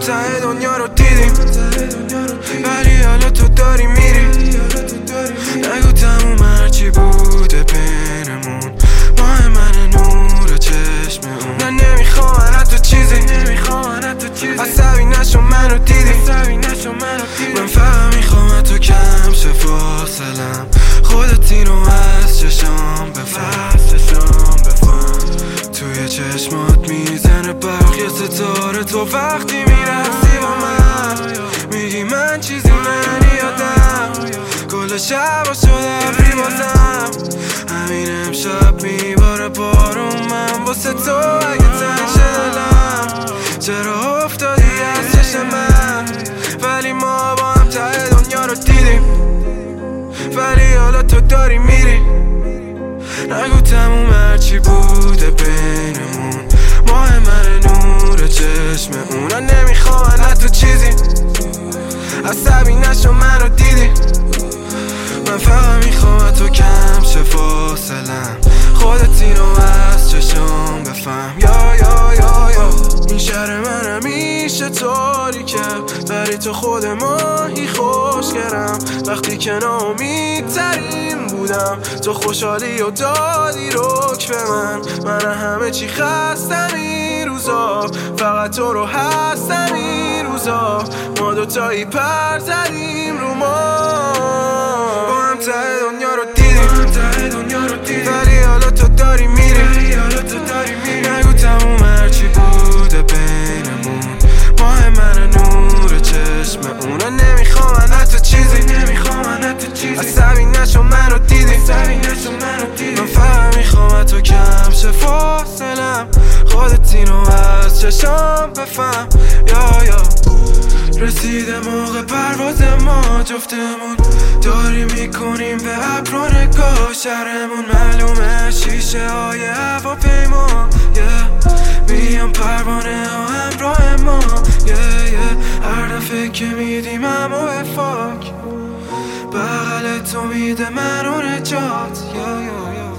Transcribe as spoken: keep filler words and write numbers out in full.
ته دنیا رو دیدیم ولی حالا تو داری میری. نگو تموم هرچی بوده بینمون ماه من نور چشم اون. نه نمیخوام حتی چیزی عصبی نشو منو دیدی. من فقط میخوام تو کم شه فاصلم خودت اینو از چشام بفهم. توی چشمات میزنه برق یه ستاره تو وقتی میرسی با من میگی من چیزی نمیادم کل شب شده بی بازم همین امشب میباره بارون من واسه تو اگه تنشه دلم چرا افتادی از چشم من ولی ما با هم ته دنیا رو دیدیم ولی حالا تو داری میری. نگو تموم هرچی بوده بینمون ماه من نور چشم اون. نه نمیخوام حتی چیزی عصبی نشو منو دیدی. من فقط میخوام تو کم شه فاصلم خودت اینو از چشم بفهم. یا یا یا یا این شهر من همیشه تاریکه ولی تو خود ماهی خوشگرم وقتی که ناامیدترین بودم تو خوشحالی و دادی رک به من. من همه چی خستم این روزا فقط تو رو هستم این روزا ما دوتایی پر زدیم رو ما با هم ته دنیا رو دیدیم ولی حالا تو داری میری. نگو تموم هرچی بوده بینمون ماه من نور چشم اون. نمیخوام حتی چیزی عصبی نشو منو دیدی. من فقط میخوام تو کم شه فاصلم خودت اینو از چشم بفهم. یا یا رسیده موقع پرواز ما جفتمون داری میکنیم به ابر و نگاه شهرمون معلومه شیشه های هواپیما yeah. میام پروانه ها همراه ما yeah, yeah. هر دفعه که میدیم همو به فاک بغل تو میده منو نجات yeah, yeah, yeah.